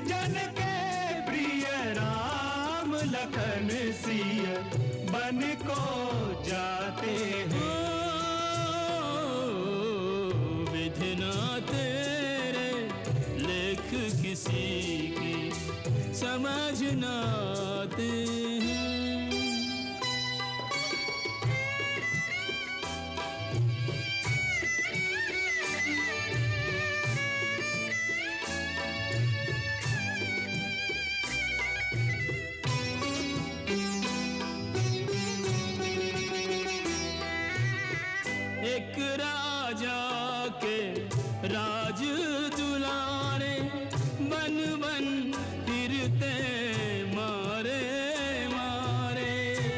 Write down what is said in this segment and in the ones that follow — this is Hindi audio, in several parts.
जन के प्रिय राम लखन सिया बन को जाते हैं। विधना तेरे लेख किसी की समझ न आते हैं। एक राजा के राज दुलारे बन बन फिरते मारे मारे।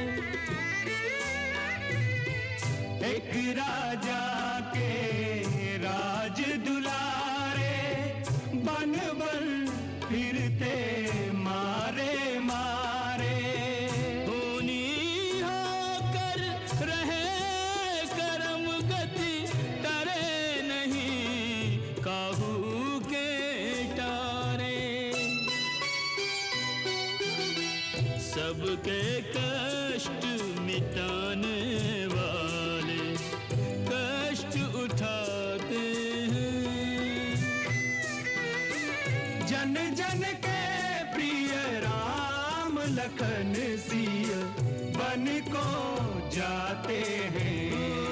एक राजा के राज दुलारे बन बन फिरते मारे मारे। सबके कष्ट मिटाने वाले कष्ट उठाते हैं। जन जन के प्रिय राम लखन सिया बन को जाते हैं।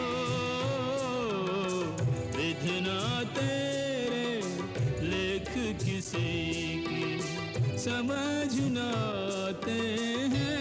विधना तेरे लेख किसी की समझ न आते हैं।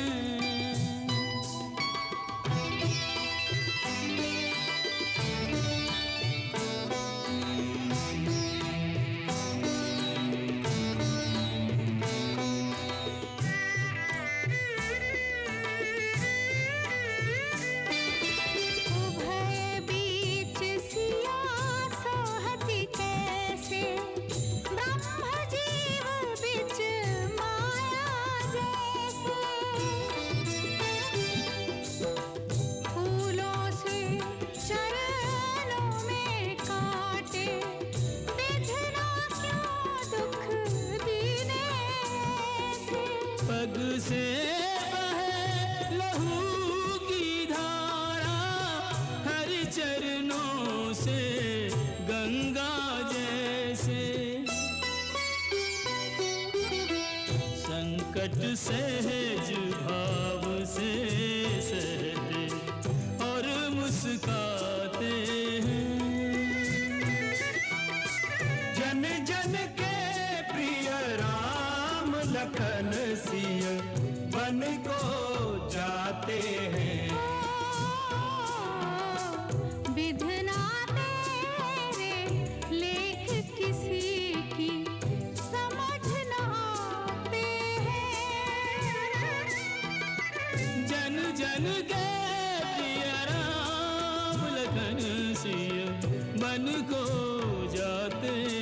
पग से बहे लहू की धारा हरि चरणों से गंगा जैसे। संकट सहज भाव से सहते और मुस्काते हैं। जन जन के प्रिय राम लखन सिया बन को जाते हैं। विधना तेरे लेख किसी की समझ न आते हैं। जन जन के प्रिय राम लखन सिया बन को जाते